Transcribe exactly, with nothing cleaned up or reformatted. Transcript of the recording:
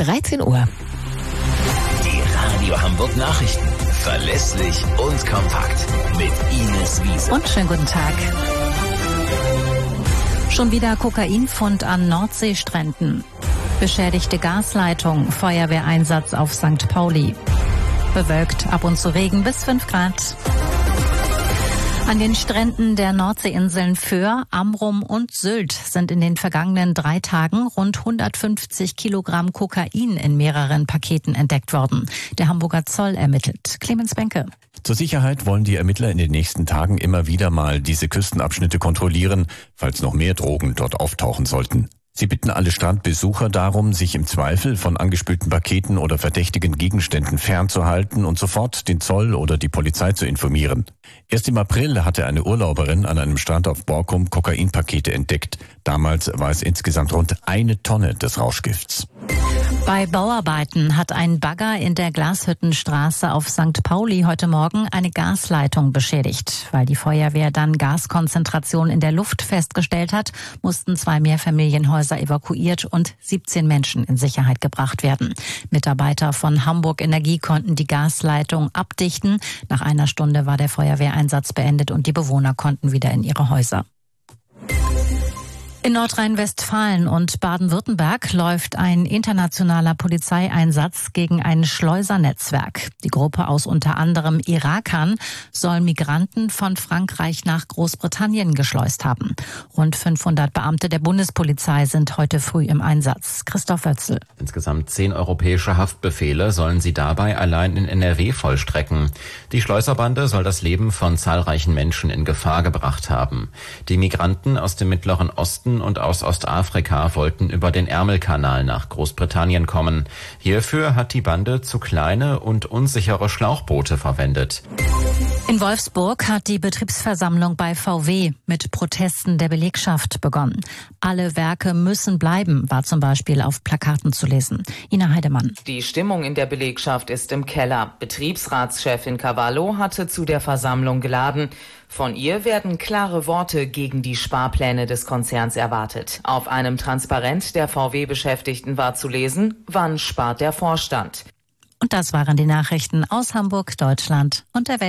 dreizehn Uhr. Die Radio Hamburg Nachrichten. Verlässlich und kompakt. Mit Ines Wiese. Und schönen guten Tag. Schon wieder Kokainfund an Nordseestränden. Beschädigte Gasleitung, Feuerwehreinsatz auf Sankt Pauli. Bewölkt, ab und zu Regen bis fünf Grad. An den Stränden der Nordseeinseln Föhr, Amrum und Sylt sind in den vergangenen drei Tagen rund hundertfünfzig Kilogramm Kokain in mehreren Paketen entdeckt worden. Der Hamburger Zoll ermittelt. Clemens Benke. Zur Sicherheit wollen die Ermittler in den nächsten Tagen immer wieder mal diese Küstenabschnitte kontrollieren, falls noch mehr Drogen dort auftauchen sollten. Sie bitten alle Strandbesucher darum, sich im Zweifel von angespülten Paketen oder verdächtigen Gegenständen fernzuhalten und sofort den Zoll oder die Polizei zu informieren. Erst im April hatte eine Urlauberin an einem Strand auf Borkum Kokainpakete entdeckt. Damals war es insgesamt rund eine Tonne des Rauschgifts. Bei Bauarbeiten hat ein Bagger in der Glashüttenstraße auf Sankt Pauli heute Morgen eine Gasleitung beschädigt. Weil die Feuerwehr dann Gaskonzentration in der Luft festgestellt hat, mussten zwei Mehrfamilienhäuser evakuiert und siebzehn Menschen in Sicherheit gebracht werden. Mitarbeiter von Hamburg Energie konnten die Gasleitung abdichten. Nach einer Stunde war der Feuerwehreinsatz beendet und die Bewohner konnten wieder in ihre Häuser. In Nordrhein-Westfalen und Baden-Württemberg läuft ein internationaler Polizeieinsatz gegen ein Schleusernetzwerk. Die Gruppe aus unter anderem Irakern soll Migranten von Frankreich nach Großbritannien geschleust haben. Rund fünfhundert Beamte der Bundespolizei sind heute früh im Einsatz. Christoph Wötzl. Insgesamt zehn europäische Haftbefehle sollen sie dabei allein in N R W vollstrecken. Die Schleuserbande soll das Leben von zahlreichen Menschen in Gefahr gebracht haben. Die Migranten aus dem Mittleren Osten und aus Ostafrika wollten über den Ärmelkanal nach Großbritannien kommen. Hierfür hat die Bande zu kleine und unsichere Schlauchboote verwendet. In Wolfsburg hat die Betriebsversammlung bei V W mit Protesten der Belegschaft begonnen. Alle Werke müssen bleiben, war zum Beispiel auf Plakaten zu lesen. Ina Heidemann. Die Stimmung in der Belegschaft ist im Keller. Betriebsratschefin Cavallo hatte zu der Versammlung geladen. Von ihr werden klare Worte gegen die Sparpläne des Konzerns erwartet. Auf einem Transparent der V W-Beschäftigten war zu lesen, wann spart der Vorstand. Und das waren die Nachrichten aus Hamburg, Deutschland und der Welt.